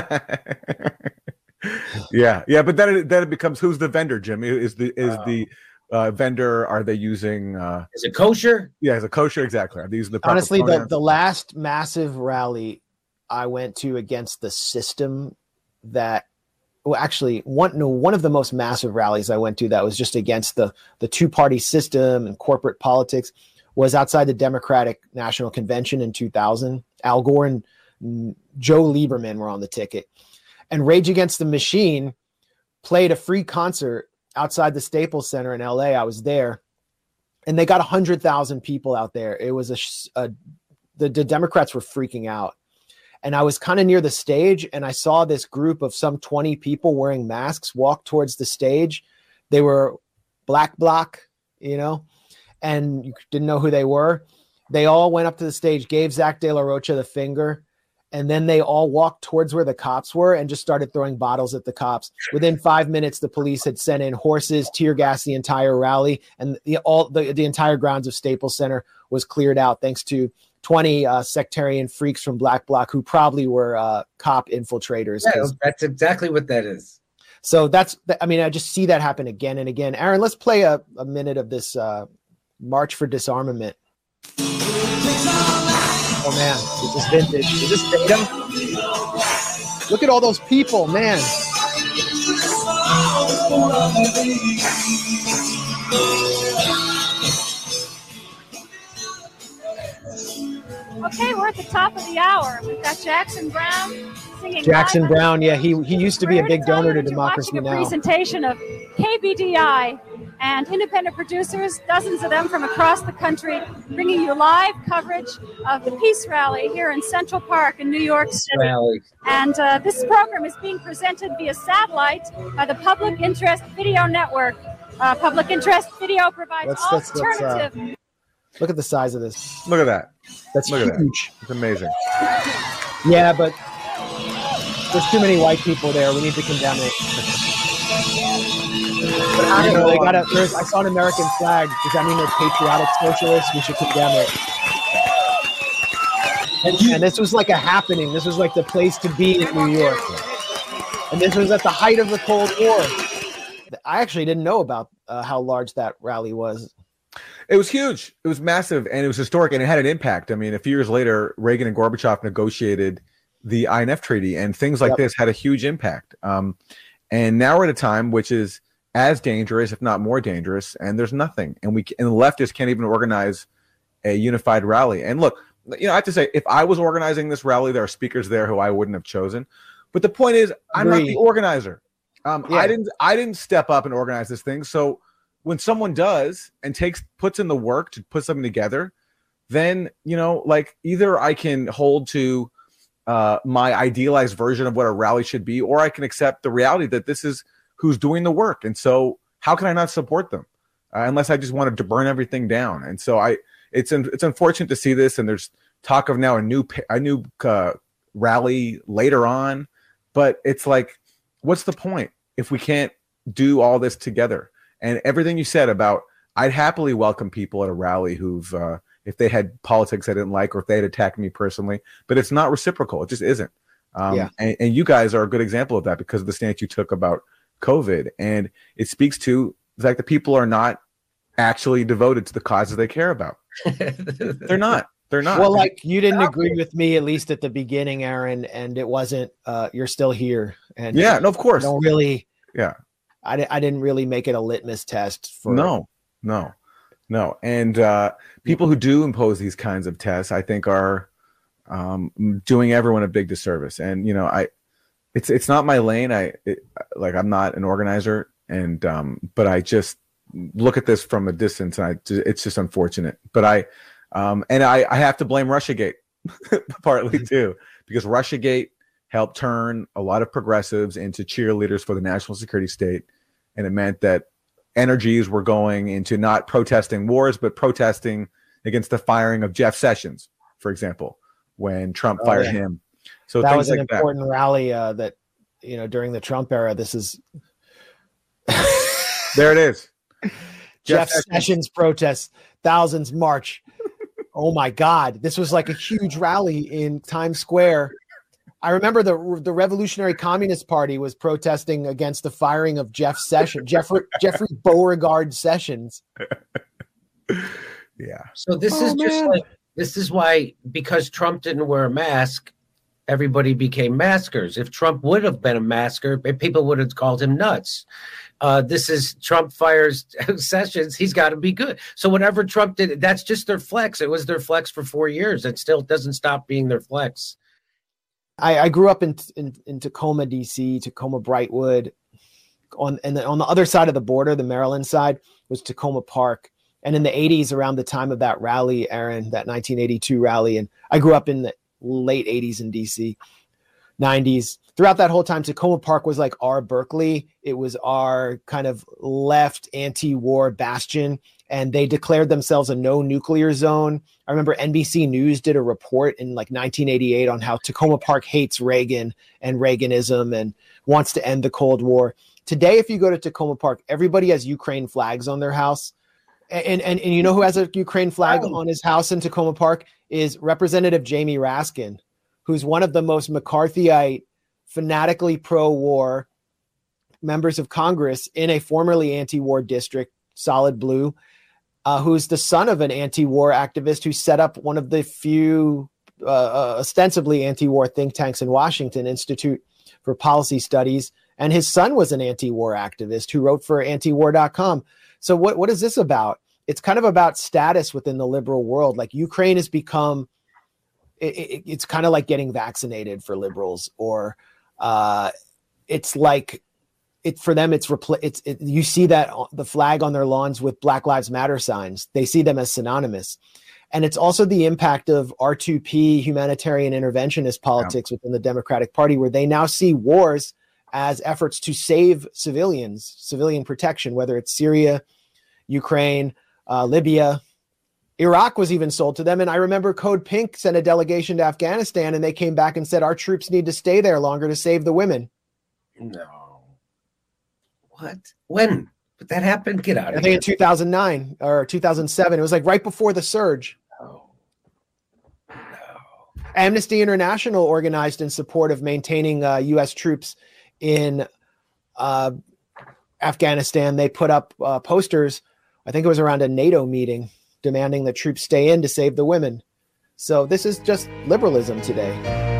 Yeah, but then it becomes, who's the vendor, Jimmy? Is the vendor? Are they using? Is it kosher? Yeah, is it kosher? Exactly. Are they using the proper honestly pronouns? the last massive rally I went to against the system that, well, actually one of the most massive rallies I went to that was just against the two-party system and corporate politics was outside the Democratic National Convention in 2000. Al Gore and Joe Lieberman were on the ticket. And Rage Against the Machine played a free concert outside the Staples Center in LA. I was there. And they got 100,000 people out there. It was the Democrats were freaking out. And I was kind of near the stage, and I saw this group of some 20 people wearing masks walk towards the stage. They were black bloc, you know, and you didn't know who they were. They all went up to the stage, gave Zach De La Rocha the finger, and then they all walked towards where the cops were and just started throwing bottles at the cops. Within 5 minutes, the police had sent in horses, tear gas the entire rally, and the entire grounds of Staples Center was cleared out thanks to 20 sectarian freaks from Black Bloc who probably were cop infiltrators. Yeah, that's exactly what that is. So I just see that happen again and again. Aaron, let's play a minute of this March for Disarmament. Oh man, is this vintage? Is this datum? Look at all those people, man. Okay, we're at the top of the hour. We've got Jackson Brown singing. Jackson Brown, yeah, he used to be a big donor to Democracy Now! Now! A presentation of KBDI and independent producers, dozens of them from across the country, bringing you live coverage of the Peace Rally here in Central Park in New York City. And this program is being presented via satellite by the Public Interest Video Network. Public Interest Video provides alternative. Look at the size of this. Look at that. That's Look huge. at that. It's amazing. Yeah, but there's too many white people there. We need to condemn it. But I don't know. I saw an American flag. Does that mean they're patriotic socialists? We should condemn it. And this was like a happening. This was like the place to be in New York. And this was at the height of the Cold War. I actually didn't know about how large that rally was. It was huge. It was massive, and it was historic, and it had an impact. I mean, a few years later, Reagan and Gorbachev negotiated the INF Treaty, and things like this had a huge impact. And now we're at a time which is as dangerous, if not more dangerous, and there's nothing. And the leftists can't even organize a unified rally. And look, I have to say, if I was organizing this rally, there are speakers there who I wouldn't have chosen. But the point is, I'm not the organizer. I didn't step up and organize this thing. So when someone does and puts in the work to put something together, then, either I can hold to my idealized version of what a rally should be, or I can accept the reality that this is who's doing the work. And so how can I not support them unless I just wanted to burn everything down? And so it's unfortunate to see this. And there's talk of now a new rally later on, but it's like, what's the point if we can't do all this together? And everything you said about, I'd happily welcome people at a rally who've, if they had politics I didn't like, or if they had attacked me personally, but it's not reciprocal. It just isn't. And you guys are a good example of that because of the stance you took about COVID. And it speaks to the fact that people are not actually devoted to the causes they care about. They're not. Well, like you didn't agree with me, at least at the beginning, Aaron, and it wasn't, you're still here. And yeah, no, of course. Don't really. Yeah. I didn't really make it a litmus test for. No. And people who do impose these kinds of tests, I think, are doing everyone a big disservice. And it's not my lane. I'm not an organizer, and but I just look at this from a distance, and it's just unfortunate. But I have to blame Russiagate partly too, because Russiagate helped turn a lot of progressives into cheerleaders for the national security state. And it meant that energies were going into not protesting wars, but protesting against the firing of Jeff Sessions, for example, when Trump fired him. So that was an important rally that, during the Trump era. This is. There it is. Jeff Sessions protests, thousands march. Oh my God. This was like a huge rally in Times Square. I remember the Revolutionary Communist Party was protesting against the firing of Jeffrey Beauregard Sessions. Yeah. So this is why, because Trump didn't wear a mask everybody became maskers. If Trump would have been a masker, people would have called him nuts. This is Trump fires Sessions. He's got to be good. So whatever Trump did, that's just their flex. It was their flex for 4 years. It still doesn't stop being their flex. I grew up in Tacoma, DC, Tacoma Brightwood. On the other side of the border, the Maryland side, was Tacoma Park. And in the 80s, around the time of that rally, Aaron, that 1982 rally, and I grew up in the late 80s in DC, 90s. Throughout that whole time, Tacoma Park was like our Berkeley. It was our kind of left anti-war bastion, and they declared themselves a no nuclear zone. I remember NBC News did a report in like 1988 on how Tacoma Park hates Reagan and Reaganism and wants to end the Cold War. Today, if you go to Tacoma Park, everybody has Ukraine flags on their house. And you know who has a Ukraine flag on his house in Tacoma Park is Representative Jamie Raskin, who's one of the most McCarthyite, fanatically pro-war members of Congress in a formerly anti-war district, Solid Blue, who's the son of an anti-war activist who set up one of the few ostensibly anti-war think tanks in Washington, Institute for Policy Studies. And his son was an anti-war activist who wrote for antiwar.com. So what is this about? It's kind of about status within the liberal world. Like Ukraine has become, it's kind of like getting vaccinated for liberals, or it's like for them, you see that the flag on their lawns with Black Lives Matter signs. They see them as synonymous. And it's also the impact of R2P, humanitarian interventionist politics within the Democratic Party, where they now see wars as efforts to save civilians, civilian protection, whether it's Syria, Ukraine, Libya. Iraq was even sold to them. And I remember Code Pink sent a delegation to Afghanistan, and they came back and said, our troops need to stay there longer to save the women. No. What? When? But that happened? Get out of here. I think in 2009 or 2007. It was like right before the surge. No. Amnesty International organized in support of maintaining U.S. troops in Afghanistan. They put up posters, I think it was around a NATO meeting, demanding that troops stay in to save the women. So this is just liberalism today.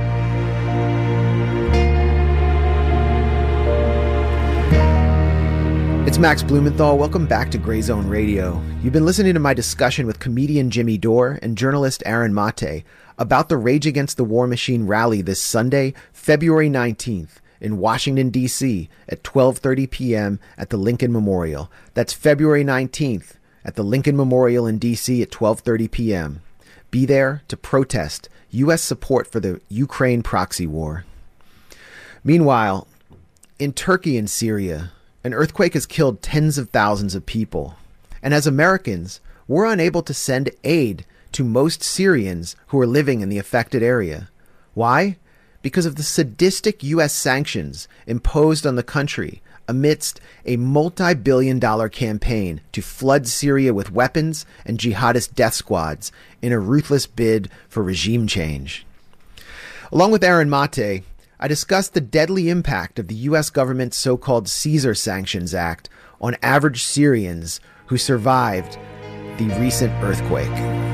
It's Max Blumenthal. Welcome back to Gray Zone Radio. You've been listening to my discussion with comedian Jimmy Dore and journalist Aaron Mate about the Rage Against the War Machine rally this Sunday, February 19th. In Washington, D.C. at 12:30 p.m. at the Lincoln Memorial. That's February 19th at the Lincoln Memorial in D.C. at 12:30 p.m. Be there to protest U.S. support for the Ukraine proxy war. Meanwhile, in Turkey and Syria, an earthquake has killed tens of thousands of people. And as Americans, we're unable to send aid to most Syrians who are living in the affected area. Why? Because of the sadistic U.S. sanctions imposed on the country amidst a multi-billion-dollar campaign to flood Syria with weapons and jihadist death squads in a ruthless bid for regime change. Along with Aaron Mate, I discussed the deadly impact of the U.S. government's so-called Caesar Sanctions Act on average Syrians who survived the recent earthquake.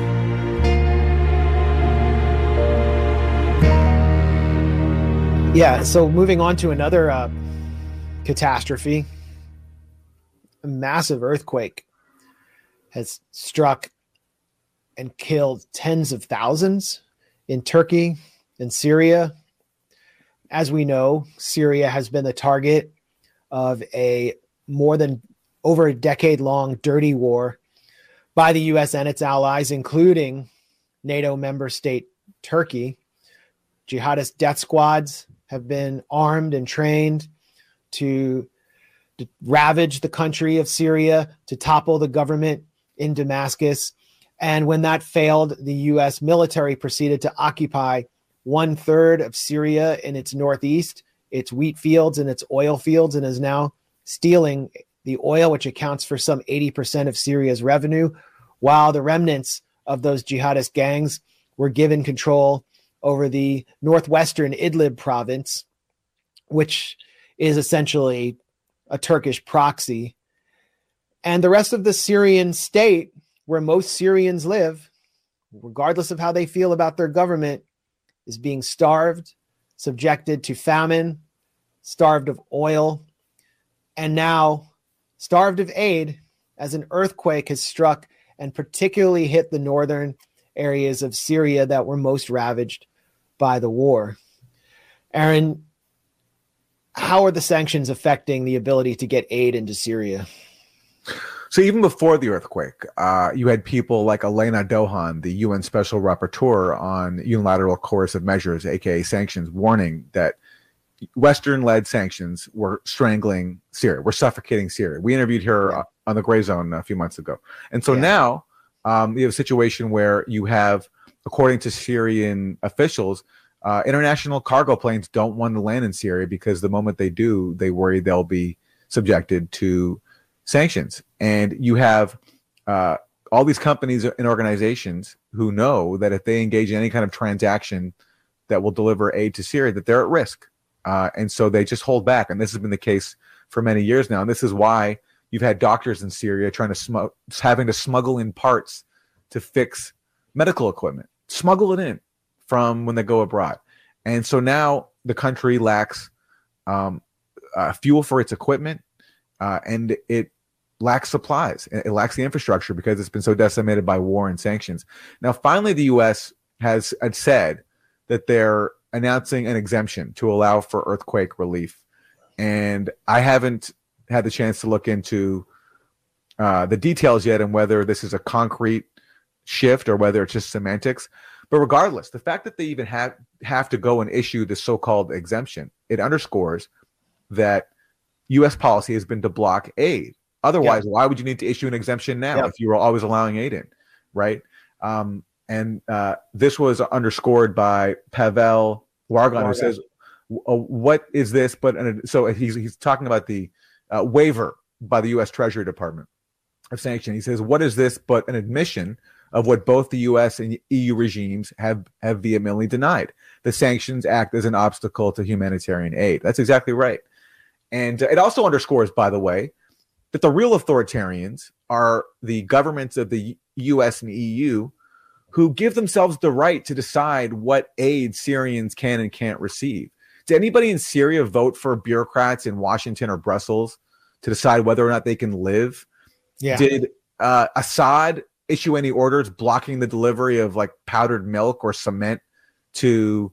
Yeah, so moving on to another catastrophe, a massive earthquake has struck and killed tens of thousands in Turkey and Syria. As we know, Syria has been the target of a more than over a decade-long dirty war by the U.S. and its allies, including NATO member state Turkey. Jihadist death squads have been armed and trained to ravage the country of Syria, to topple the government in Damascus. And when that failed, the U.S. military proceeded to occupy 1/3 of Syria in its northeast, its wheat fields and its oil fields, and is now stealing the oil, which accounts for some 80% of Syria's revenue, while the remnants of those jihadist gangs were given control over the northwestern Idlib province, which is essentially a Turkish proxy. And the rest of the Syrian state, where most Syrians live, regardless of how they feel about their government, is being starved, subjected to famine, starved of oil, and now starved of aid as an earthquake has struck and particularly hit the northern areas of Syria that were most ravaged by the war. Aaron, how are the sanctions affecting the ability to get aid into Syria? So even before the earthquake, you had people like Elena Dohan, the UN Special Rapporteur on Unilateral Coercive Measures, aka sanctions, warning that Western-led sanctions were strangling Syria, were suffocating Syria. We interviewed her on the Gray Zone a few months ago. And so now you have a situation where you have, according to Syrian officials, international cargo planes don't want to land in Syria because the moment they do, they worry they'll be subjected to sanctions. And you have all these companies and organizations who know that if they engage in any kind of transaction that will deliver aid to Syria, that they're at risk. And so they just hold back. And this has been the case for many years now. And this is why you've had doctors in Syria having to smuggle in parts to fix medical equipment, smuggle it in from when they go abroad. And so now the country lacks fuel for its equipment, and it lacks supplies. It lacks the infrastructure because it's been so decimated by war and sanctions. Now, finally, the U.S. has said that they're announcing an exemption to allow for earthquake relief. And I haven't had the chance to look into the details yet and whether this is a concrete shift or whether it's just semantics. But regardless, the fact that they even have to go and issue this so-called exemption, it underscores that U.S. policy has been to block aid. Otherwise, why would you need to issue an exemption now if you were always allowing aid in, right? And this was underscored by Pavel Wargan, who says, what is this? So he's talking about the waiver by the U.S. Treasury Department of sanction. He says, what is this but an admission of what both the U.S. and EU regimes have vehemently denied? The sanctions act as an obstacle to humanitarian aid. That's exactly right. And it also underscores, by the way, that the real authoritarians are the governments of the U.S. and EU who give themselves the right to decide what aid Syrians can and can't receive. Did anybody in Syria vote for bureaucrats in Washington or Brussels to decide whether or not they can live? Yeah. Did Assad issue any orders blocking the delivery of like powdered milk or cement to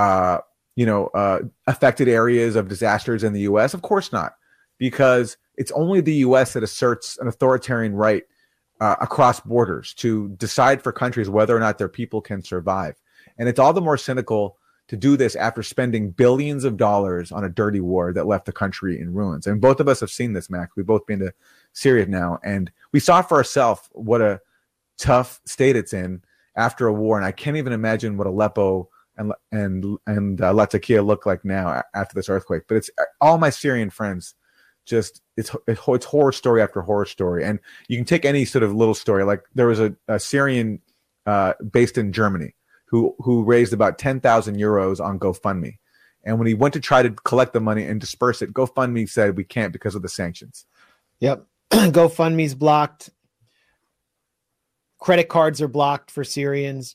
affected areas of disasters in the U.S.? Of course not, because it's only the U.S. that asserts an authoritarian right across borders to decide for countries whether or not their people can survive. And it's all the more cynical to do this after spending billions of dollars on a dirty war that left the country in ruins. And both of us have seen this, Mac. We've both been to Syria now, and we saw for ourselves what a tough state it's in after a war. And I can't even imagine what Aleppo and Latakia look like now after this earthquake. But it's all my Syrian friends. Just it's horror story after horror story. And you can take any sort of little story. Like there was a Syrian based in Germany who raised about 10,000 euros on GoFundMe. And when he went to try to collect the money and disperse it, GoFundMe said we can't because of the sanctions. Yep. GoFundMe's blocked. Credit cards are blocked for Syrians.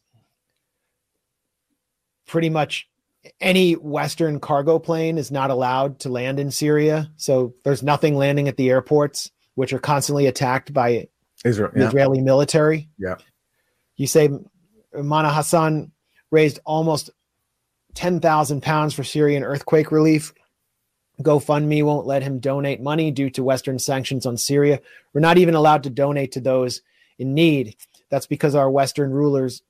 Pretty much any Western cargo plane is not allowed to land in Syria. So there's nothing landing at the airports, which are constantly attacked by Israel, the Israeli military. Yeah. You say Mana Hassan raised almost 10,000 pounds for Syrian earthquake relief. GoFundMe won't let him donate money due to Western sanctions on Syria. We're not even allowed to donate to those in need. That's because our Western rulers'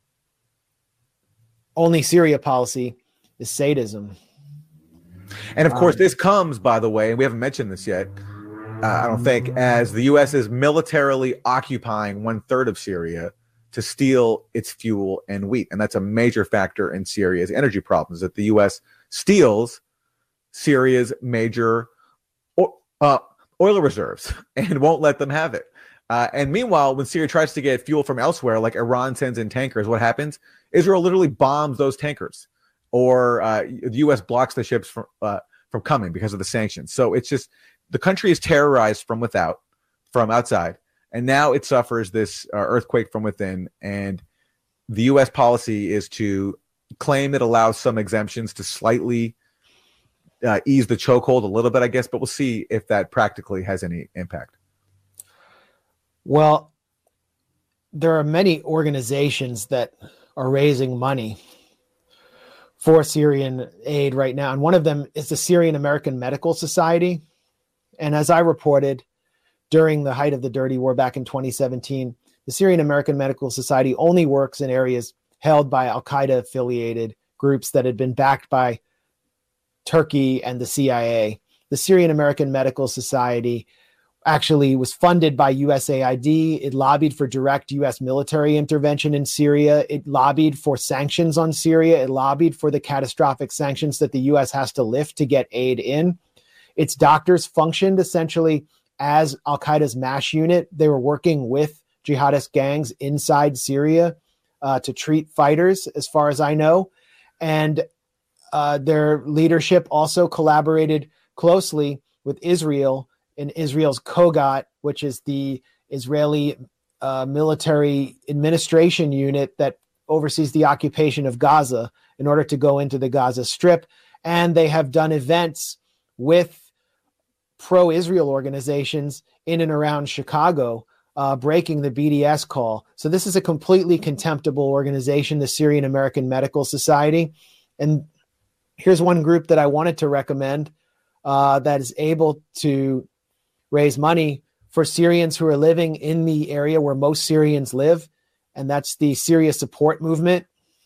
only Syria policy is sadism. And of course, this comes, by the way, and we haven't mentioned this yet, I don't think, as the U.S. is militarily occupying 1/3 of Syria to steal its fuel and wheat. And that's a major factor in Syria's energy problems, that the U.S. steals Syria's major oil reserves and won't let them have it. And meanwhile, when Syria tries to get fuel from elsewhere, like Iran sends in tankers, what happens? Israel literally bombs those tankers, or the U.S. blocks the ships from coming because of the sanctions. So it's just the country is terrorized from outside, and now it suffers this earthquake from within. And the U.S. policy is to claim it allows some exemptions to slightly ease the chokehold a little bit, I guess, but we'll see if that practically has any impact. Well, there are many organizations that are raising money for Syrian aid right now. And one of them is the Syrian American Medical Society. And as I reported during the height of the dirty war back in 2017, the Syrian American Medical Society only works in areas held by Al-Qaeda affiliated groups that had been backed by Turkey and the CIA. The Syrian American Medical Society actually was funded by USAID. It lobbied for direct U.S. military intervention in Syria. It lobbied for sanctions on Syria. It lobbied for the catastrophic sanctions that the U.S. has to lift to get aid in. Its doctors functioned essentially as Al-Qaeda's MASH unit. They were working with jihadist gangs inside Syria to treat fighters, as far as I know. And their leadership also collaborated closely with Israel in Israel's Kogat, which is the Israeli military administration unit that oversees the occupation of Gaza, in order to go into the Gaza Strip. And they have done events with pro-Israel organizations in and around Chicago, breaking the BDS call. So this is a completely contemptible organization, the Syrian American Medical Society. And here's one group that I wanted to recommend that is able to raise money for Syrians who are living in the area where most Syrians live, and that's the Syria Support Movement.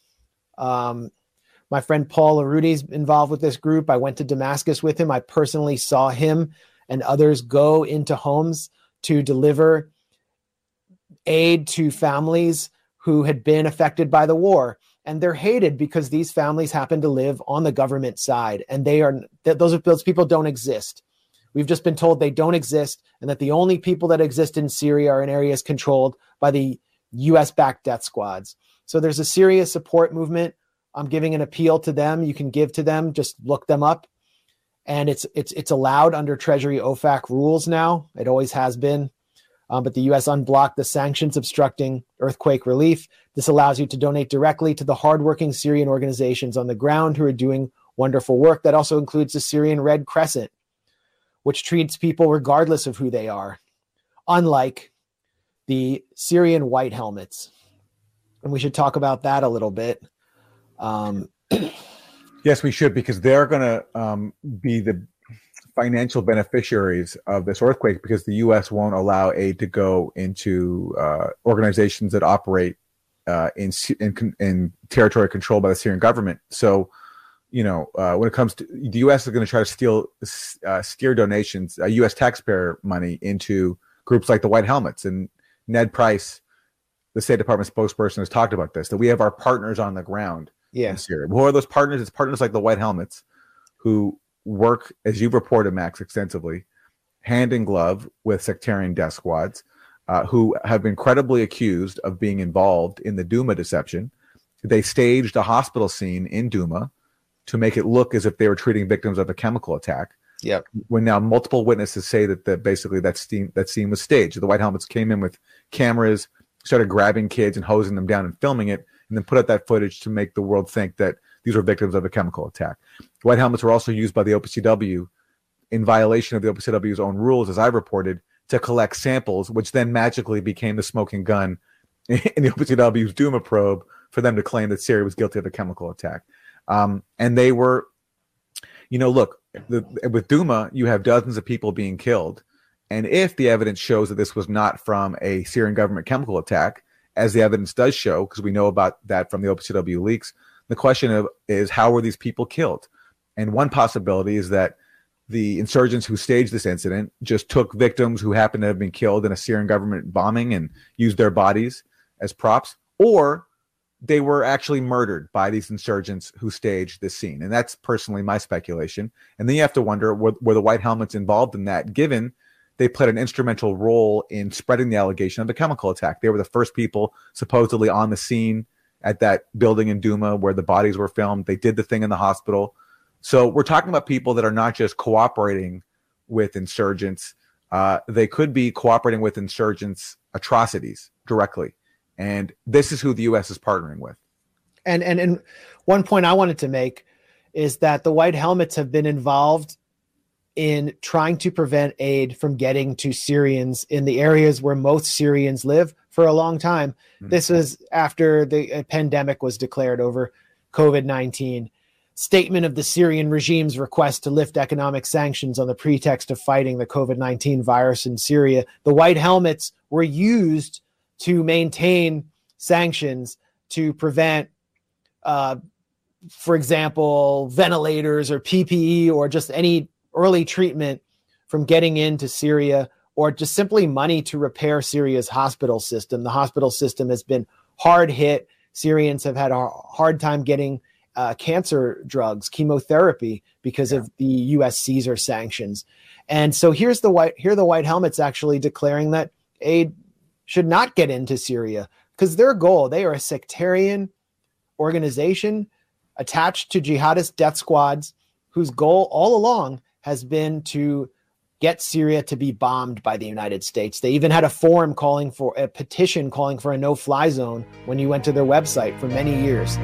My friend Paul Arudi's involved with this group. I went to Damascus with him. I personally saw him and others go into homes to deliver aid to families who had been affected by the war. And they're hated because these families happen to live on the government side, and those people don't exist. We've just been told they don't exist, and that the only people that exist in Syria are in areas controlled by the U.S.-backed death squads. So there's a Syria Support Movement. I'm giving an appeal to them. You can give to them. Just look them up. And it's allowed under Treasury OFAC rules now. It always has been. But the U.S. unblocked the sanctions obstructing earthquake relief. This allows you to donate directly to the hardworking Syrian organizations on the ground who are doing wonderful work. That also includes the Syrian Red Crescent, which treats people regardless of who they are, unlike the Syrian White Helmets. And we should talk about that a little bit. Yes, we should, because they're going to be the financial beneficiaries of this earthquake, because the U.S. won't allow aid to go into organizations that operate in territory controlled by the Syrian government. So, when it comes to the U.S. is going to try to steer donations, U.S. taxpayer money, into groups like the White Helmets. And Ned Price, the State Department spokesperson, has talked about this, that we have our partners on the ground in Syria. Who are those partners? It's partners like the White Helmets, who work, as you've reported, Max, extensively, hand in glove with sectarian death squads, who have been credibly accused of being involved in the Duma deception. They staged a hospital scene in Duma to make it look as if they were treating victims of a chemical attack. Yep. When now multiple witnesses say that basically that scene was staged. The White Helmets came in with cameras, started grabbing kids and hosing them down and filming it, and then put out that footage to make the world think that these were victims of a chemical attack. The White Helmets were also used by the OPCW in violation of the OPCW's own rules, as I reported, to collect samples, which then magically became the smoking gun in the OPCW's Duma probe for them to claim that Syria was guilty of a chemical attack. And they were, look, with Duma, you have dozens of people being killed. And if the evidence shows that this was not from a Syrian government chemical attack, as the evidence does show, because we know about that from the OPCW leaks, the question is, how were these people killed? And one possibility is that the insurgents who staged this incident just took victims who happened to have been killed in a Syrian government bombing and used their bodies as props, or they were actually murdered by these insurgents who staged this scene. And that's personally my speculation. And then you have to wonder, were the White Helmets involved in that, given they played an instrumental role in spreading the allegation of a chemical attack? They were the first people supposedly on the scene at that building in Duma where the bodies were filmed. They did the thing in the hospital. So we're talking about people that are not just cooperating with insurgents. They could be cooperating with insurgents' atrocities directly. And this is who the U.S. is partnering with. And one point I wanted to make is that the White Helmets have been involved in trying to prevent aid from getting to Syrians in the areas where most Syrians live for a long time. Mm-hmm. This was after the pandemic was declared over COVID-19. Statement of the Syrian regime's request to lift economic sanctions on the pretext of fighting the COVID-19 virus in Syria. The White Helmets were used to maintain sanctions to prevent, for example, ventilators or PPE or just any early treatment from getting into Syria, or just simply money to repair Syria's hospital system. The hospital system has been hard hit. Syrians have had a hard time getting cancer drugs, chemotherapy, because of the U.S. Caesar sanctions. And so here the White Helmets actually declaring that aid should not get into Syria, because their goal, they are a sectarian organization attached to jihadist death squads whose goal all along has been to get Syria to be bombed by the United States. They even had a petition calling for a no-fly zone when you went to their website for many years.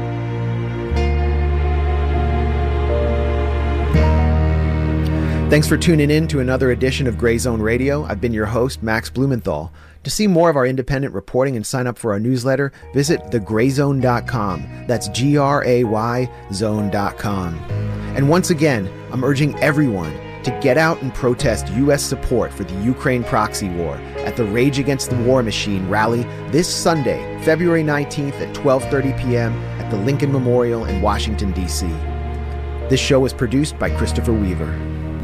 Thanks for tuning in to another edition of Gray Zone Radio. I've been your host, Max Blumenthal. To see more of our independent reporting and sign up for our newsletter, visit thegrayzone.com. That's GRAY zone.com. And once again, I'm urging everyone to get out and protest U.S. support for the Ukraine proxy war at the Rage Against the War Machine rally this Sunday, February 19th at 12:30 p.m. at the Lincoln Memorial in Washington, D.C. This show was produced by Christopher Weaver.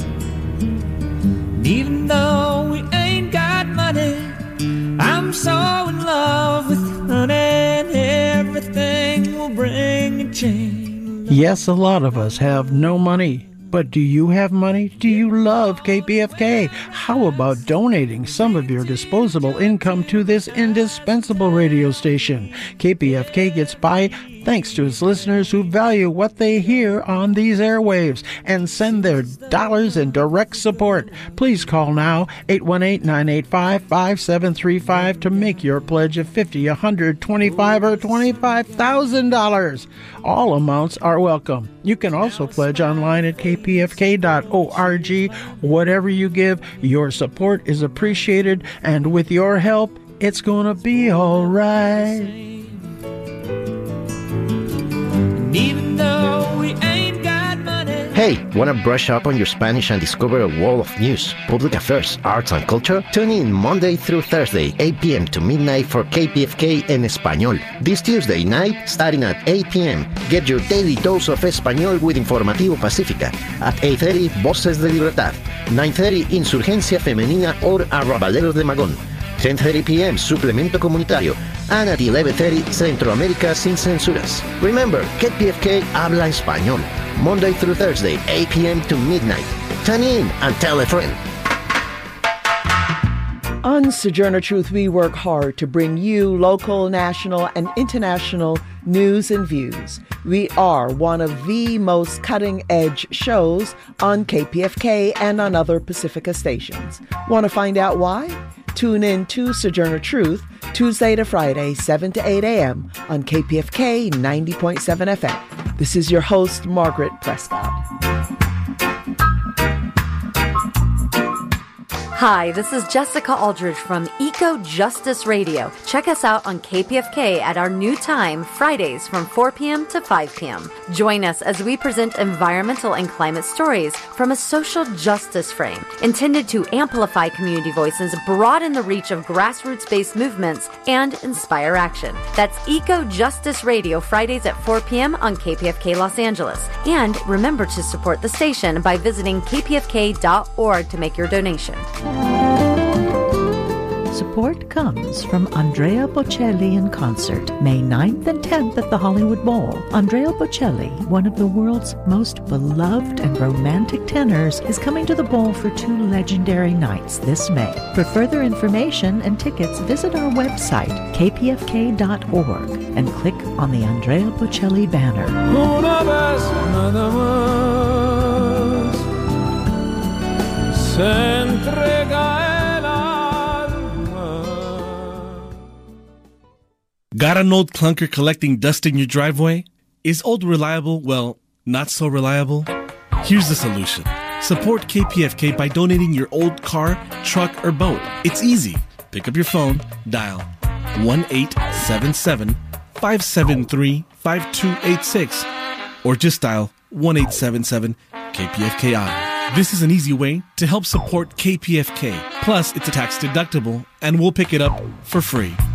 Even though we ain't got money, I'm so in love with honey, and everything will bring a change. Yes, a lot of us have no money. But do you have money? Do you love KPFK? How about donating some of your disposable income to this indispensable radio station? KPFK gets by thanks to its listeners who value what they hear on these airwaves and send their dollars in direct support. Please call now, 818-985-5735 to make your pledge of $50, $100, $25, or $25,000. All amounts are welcome. You can also pledge online at kpfk.org. Whatever you give, your support is appreciated, and with your help, it's gonna be all right. Even though we ain't got money. Hey, want to brush up on your Spanish and discover a world of news, public affairs, arts, and culture? Tune in Monday through Thursday, 8 p.m. to midnight for KPFK en Español. This Tuesday night, starting at 8 p.m., get your daily dose of Español with Informativo Pacífica. At 8:30, Voces de Libertad. 9:30, Insurgencia Femenina or Arrabaleros de Magón. 10:30 p.m. Suplemento Comunitario, and at 11:30 Centroamérica Sin Censuras. Remember, KPFK habla español. Monday through Thursday, 8 p.m. to midnight. Tune in and tell a friend. On Sojourner Truth, we work hard to bring you local, national, and international news and views. We are one of the most cutting-edge shows on KPFK and on other Pacifica stations. Want to find out why? Tune in to Sojourner Truth, Tuesday to Friday, 7 to 8 a.m. on KPFK 90.7 FM. This is your host, Margaret Prescott. Hi, this is Jessica Aldridge from Eco Justice Radio. Check us out on KPFK at our new time, Fridays from 4 p.m. to 5 p.m. Join us as we present environmental and climate stories from a social justice frame, intended to amplify community voices, broaden the reach of grassroots-based movements, and inspire action. That's Eco Justice Radio, Fridays at 4 p.m. on KPFK Los Angeles. And remember to support the station by visiting kpfk.org to make your donation. Support comes from Andrea Bocelli in concert, May 9th and 10th at the Hollywood Bowl. Andrea Bocelli, one of the world's most beloved and romantic tenors, is coming to the Bowl for 2 legendary nights this May. For further information and tickets, visit our website, kpfk.org, and click on the Andrea Bocelli banner. Una vez nada más se entrega el alma. Got an old clunker collecting dust in your driveway? Is old reliable, well, not so reliable? Here's the solution. Support KPFK by donating your old car, truck, or boat. It's easy. Pick up your phone, dial 1-877-573-5286, or just dial 1-877-KPFKI. This is an easy way to help support KPFK. Plus, it's a tax deductible, and we'll pick it up for free.